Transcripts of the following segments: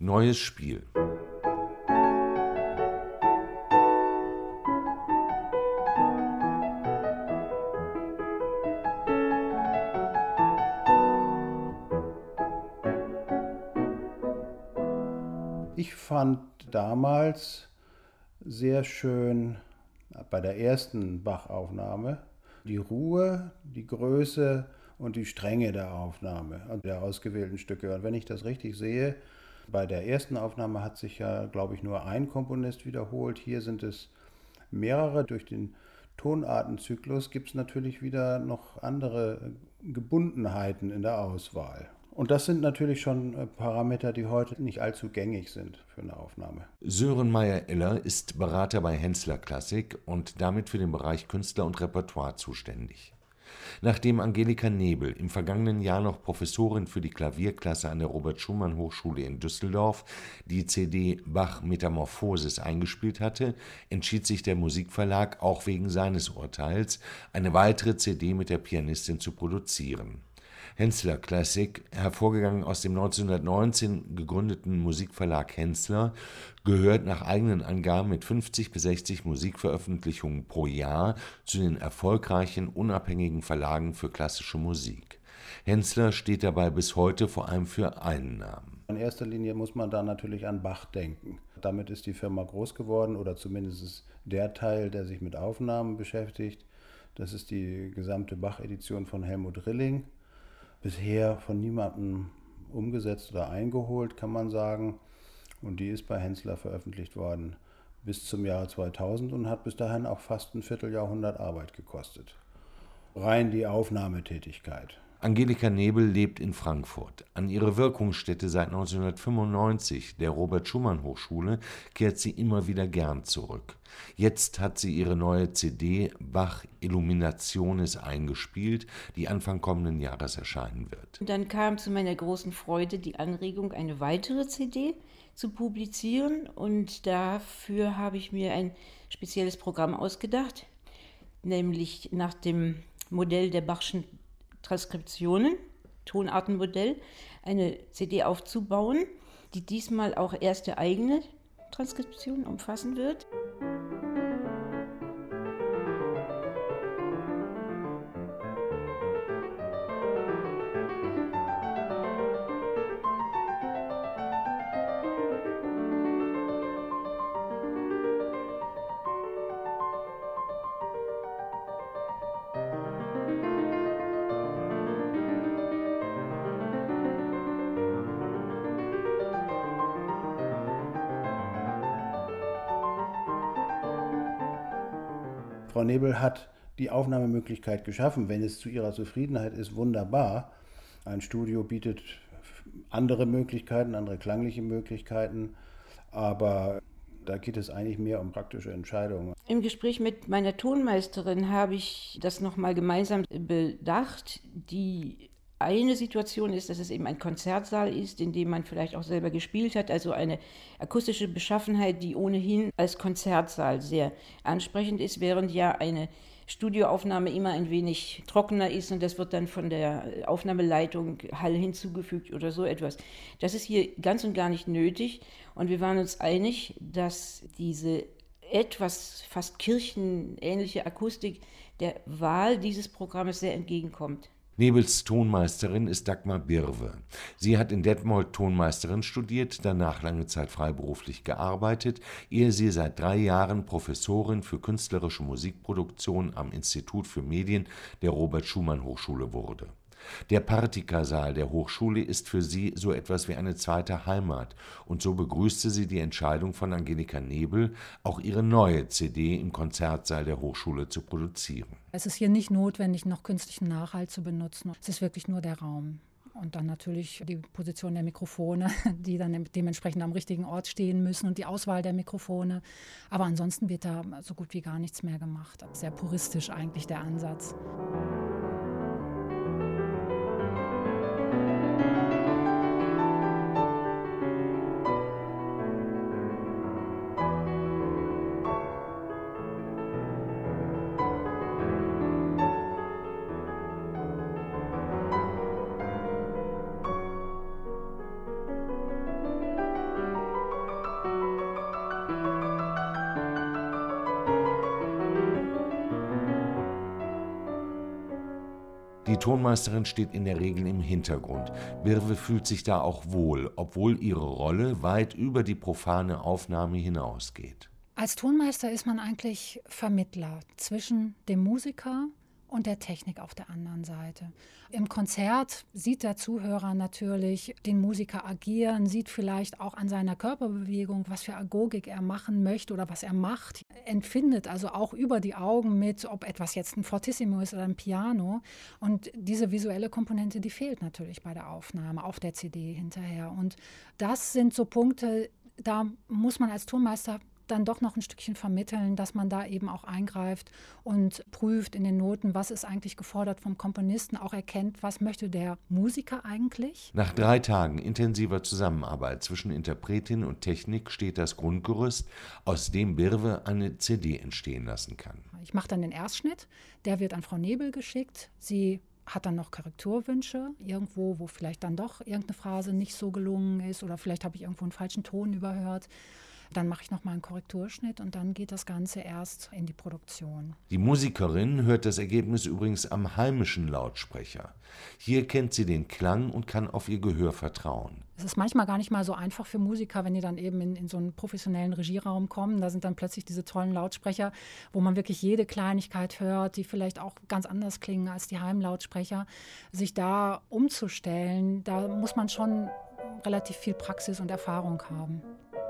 Neues Spiel. Ich fand damals sehr schön bei der ersten Bach-Aufnahme die Ruhe, die Größe und die Strenge der Aufnahme und der ausgewählten Stücke. Und wenn ich das richtig sehe, bei der ersten Aufnahme hat sich ja, glaube ich, nur ein Komponist wiederholt. Hier sind es mehrere. Durch den Tonartenzyklus gibt es natürlich wieder noch andere Gebundenheiten in der Auswahl. Und das sind natürlich schon Parameter, die heute nicht allzu gängig sind für eine Aufnahme. Sören Meyer-Eller ist Berater bei Henssler Klassik und damit für den Bereich Künstler und Repertoire zuständig. Nachdem Angelika Nebel im vergangenen Jahr noch Professorin für die Klavierklasse an der Robert-Schumann-Hochschule in Düsseldorf die CD Bach Metamorphosis eingespielt hatte, entschied sich der Musikverlag auch wegen seines Urteils, eine weitere CD mit der Pianistin zu produzieren. Henssler Klassik, hervorgegangen aus dem 1919 gegründeten Musikverlag Henssler, gehört nach eigenen Angaben mit 50 bis 60 Musikveröffentlichungen pro Jahr zu den erfolgreichen unabhängigen Verlagen für klassische Musik. Henssler steht dabei bis heute vor allem für einen Namen. In erster Linie muss man da natürlich an Bach denken. Damit ist die Firma groß geworden, oder zumindest der Teil, der sich mit Aufnahmen beschäftigt. Das ist die gesamte Bach-Edition von Helmut Rilling. Bisher von niemandem umgesetzt oder eingeholt, kann man sagen. Und die ist bei Henssler veröffentlicht worden bis zum Jahr 2000 und hat bis dahin auch fast ein Vierteljahrhundert Arbeit gekostet. Rein die Aufnahmetätigkeit. Angelika Nebel lebt in Frankfurt. An ihre Wirkungsstätte seit 1995, der Robert-Schumann-Hochschule, kehrt sie immer wieder gern zurück. Jetzt hat sie ihre neue CD Bach Illuminationis eingespielt, die Anfang kommenden Jahres erscheinen wird. Und dann kam zu meiner großen Freude die Anregung, eine weitere CD zu publizieren. Und dafür habe ich mir ein spezielles Programm ausgedacht, nämlich nach dem Modell der Bachschen Transkriptionen, Tonartenmodell, eine CD aufzubauen, die diesmal auch erste eigene Transkription umfassen wird. Frau Nebel hat die Aufnahmemöglichkeit geschaffen. Wenn es zu ihrer Zufriedenheit ist, wunderbar. Ein Studio bietet andere Möglichkeiten, andere klangliche Möglichkeiten, aber da geht es eigentlich mehr um praktische Entscheidungen. Im Gespräch mit meiner Tonmeisterin habe ich das nochmal gemeinsam bedacht. Die eine Situation ist, dass es eben ein Konzertsaal ist, in dem man vielleicht auch selber gespielt hat, also eine akustische Beschaffenheit, die ohnehin als Konzertsaal sehr ansprechend ist, während ja eine Studioaufnahme immer ein wenig trockener ist und das wird dann von der Aufnahmeleitung Hall hinzugefügt oder so etwas. Das ist hier ganz und gar nicht nötig und wir waren uns einig, dass diese etwas fast kirchenähnliche Akustik der Wahl dieses Programmes sehr entgegenkommt. Nebels Tonmeisterin ist Dagmar Birwe. Sie hat in Detmold Tonmeisterin studiert, danach lange Zeit freiberuflich gearbeitet, ehe sie seit 3 Jahren Professorin für künstlerische Musikproduktion am Institut für Medien der Robert-Schumann-Hochschule wurde. Der Partika-Saal der Hochschule ist für sie so etwas wie eine zweite Heimat und so begrüßte sie die Entscheidung von Angelika Nebel, auch ihre neue CD im Konzertsaal der Hochschule zu produzieren. Es ist hier nicht notwendig, noch künstlichen Nachhall zu benutzen. Es ist wirklich nur der Raum. Und dann natürlich die Position der Mikrofone, die dann dementsprechend am richtigen Ort stehen müssen und die Auswahl der Mikrofone. Aber ansonsten wird da so gut wie gar nichts mehr gemacht. Sehr puristisch eigentlich der Ansatz. Die Tonmeisterin steht in der Regel im Hintergrund. Birwe fühlt sich da auch wohl, obwohl ihre Rolle weit über die profane Aufnahme hinausgeht. Als Tonmeister ist man eigentlich Vermittler zwischen dem Musiker und der Technik auf der anderen Seite. Im Konzert sieht der Zuhörer natürlich den Musiker agieren, sieht vielleicht auch an seiner Körperbewegung, was für Agogik er machen möchte oder was er macht, empfindet also auch über die Augen mit, ob etwas jetzt ein Fortissimo ist oder ein Piano. Und diese visuelle Komponente, die fehlt natürlich bei der Aufnahme auf der CD hinterher. Und das sind so Punkte, da muss man als Tonmeister dann doch noch ein Stückchen vermitteln, dass man da eben auch eingreift und prüft in den Noten, was ist eigentlich gefordert vom Komponisten, auch erkennt, was möchte der Musiker eigentlich. Nach 3 Tagen intensiver Zusammenarbeit zwischen Interpretin und Technik steht das Grundgerüst, aus dem Birwe eine CD entstehen lassen kann. Ich mache dann den Erstschnitt, der wird an Frau Nebel geschickt. Sie hat dann noch Korrekturwünsche, irgendwo, wo vielleicht dann doch irgendeine Phrase nicht so gelungen ist oder vielleicht habe ich irgendwo einen falschen Ton überhört. Dann mache ich nochmal einen Korrekturschnitt und dann geht das Ganze erst in die Produktion. Die Musikerin hört das Ergebnis übrigens am heimischen Lautsprecher. Hier kennt sie den Klang und kann auf ihr Gehör vertrauen. Es ist manchmal gar nicht mal so einfach für Musiker, wenn die dann eben in so einen professionellen Regieraum kommen. Da sind dann plötzlich diese tollen Lautsprecher, wo man wirklich jede Kleinigkeit hört, die vielleicht auch ganz anders klingen als die Heimlautsprecher. Sich da umzustellen, da muss man schon relativ viel Praxis und Erfahrung haben.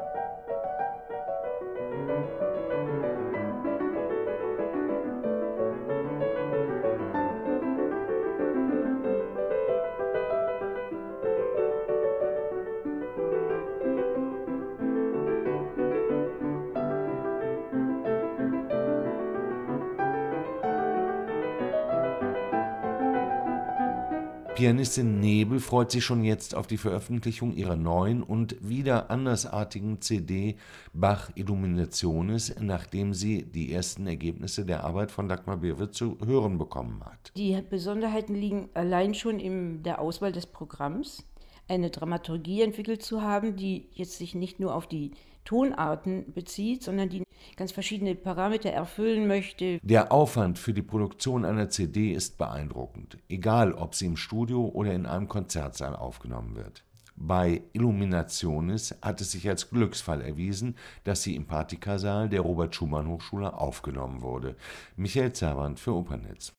Pianistin Nebel freut sich schon jetzt auf die Veröffentlichung ihrer neuen und wieder andersartigen CD Bach Illuminationes, nachdem sie die ersten Ergebnisse der Arbeit von Dagmar Birwe zu hören bekommen hat. Die Besonderheiten liegen allein schon in der Auswahl des Programms, eine Dramaturgie entwickelt zu haben, die jetzt sich nicht nur auf die Tonarten bezieht, sondern die ganz verschiedene Parameter erfüllen möchte. Der Aufwand für die Produktion einer CD ist beeindruckend, egal ob sie im Studio oder in einem Konzertsaal aufgenommen wird. Bei Illuminationes hat es sich als Glücksfall erwiesen, dass sie im Partikasaal der Robert-Schumann-Hochschule aufgenommen wurde. Michael Zerwand für Opernnetz.